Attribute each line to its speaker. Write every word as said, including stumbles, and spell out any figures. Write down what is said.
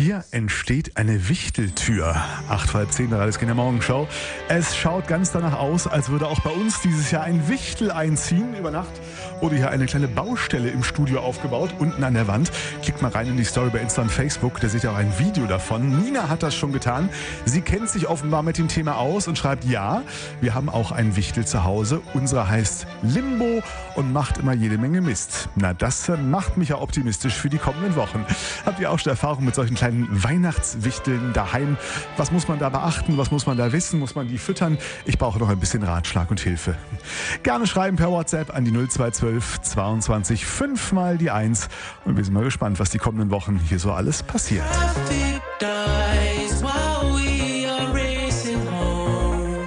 Speaker 1: Hier entsteht eine Wichteltür. Acht vor halb zehn, der Radios Kinder Morgenshow. Es schaut ganz danach aus, als würde auch bei uns dieses Jahr ein Wichtel einziehen. Über Nacht wurde hier eine kleine Baustelle im Studio aufgebaut, unten an der Wand. Klickt mal rein in die Story bei Insta und Facebook, da seht ihr auch ein Video davon. Nina hat das schon getan. Sie kennt sich offenbar mit dem Thema aus und schreibt, ja, wir haben auch ein Wichtel zu Hause. Unsere heißt Limbo und macht immer jede Menge Mist. Na, das macht mich ja optimistisch für die kommenden Wochen. Habt ihr auch schon Erfahrung mit solchen kleinen Weihnachtswichteln daheim? Was muss man da beachten? Was muss man da wissen? Muss man die füttern? Ich brauche noch ein bisschen Ratschlag und Hilfe. Gerne schreiben per WhatsApp an die null zwei zwölf zweiundzwanzig fünf mal die eins. Und wir sind mal gespannt, was die kommenden Wochen hier so alles passiert.